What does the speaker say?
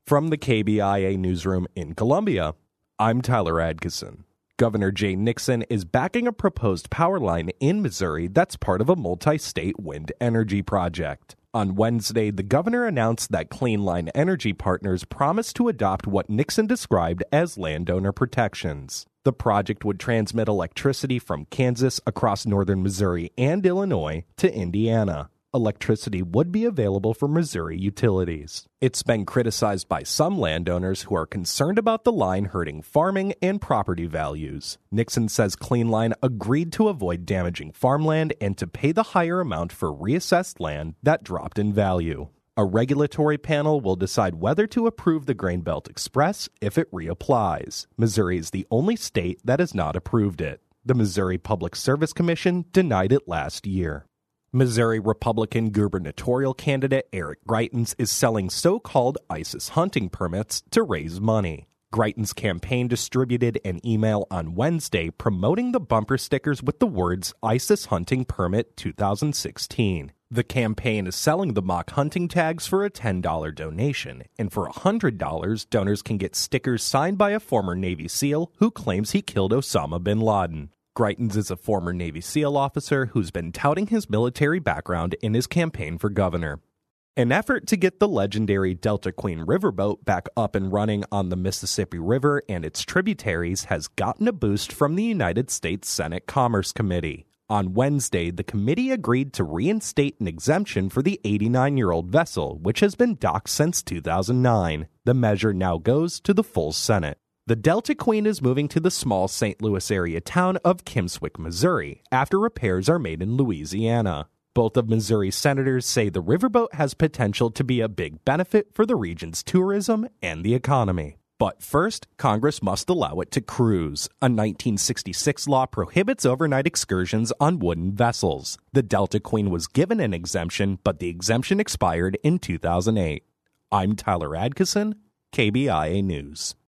From the KBIA newsroom in Columbia, I'm Tyler Adkison. Governor Jay Nixon is backing a proposed power line in Missouri that's part of a multi-state wind energy project. On Wednesday, the governor announced that Clean Line Energy Partners promised to adopt what Nixon described as landowner protections. The project would transmit electricity from Kansas across northern Missouri and Illinois to Indiana. Electricity would be available for Missouri utilities. It's been criticized by some landowners who are concerned about the line hurting farming and property values. Nixon says Clean Line agreed to avoid damaging farmland and to pay the higher amount for reassessed land that dropped in value. A regulatory panel will decide whether to approve the Grain Belt Express if it reapplies. Missouri is the only state that has not approved it. The Missouri Public Service Commission denied it last year. Missouri Republican gubernatorial candidate Eric Greitens is selling so-called ISIS hunting permits to raise money. Greitens' campaign distributed an email on Wednesday promoting the bumper stickers with the words ISIS Hunting Permit 2016. The campaign is selling the mock hunting tags for a $10 donation, and for $100, donors can get stickers signed by a former Navy SEAL who claims he killed Osama bin Laden. Greitens is a former Navy SEAL officer who's been touting his military background in his campaign for governor. An effort to get the legendary Delta Queen riverboat back up and running on the Mississippi River and its tributaries has gotten a boost from the United States Senate Commerce Committee. On Wednesday, the committee agreed to reinstate an exemption for the 89-year-old vessel, which has been docked since 2009. The measure now goes to the full Senate. The Delta Queen is moving to the small St. Louis area town of Kimmswick, Missouri, after repairs are made in Louisiana. Both of Missouri's senators say the riverboat has potential to be a big benefit for the region's tourism and the economy. But first, Congress must allow it to cruise. A 1966 law prohibits overnight excursions on wooden vessels. The Delta Queen was given an exemption, but the exemption expired in 2008. I'm Tyler Adkison, KBIA News.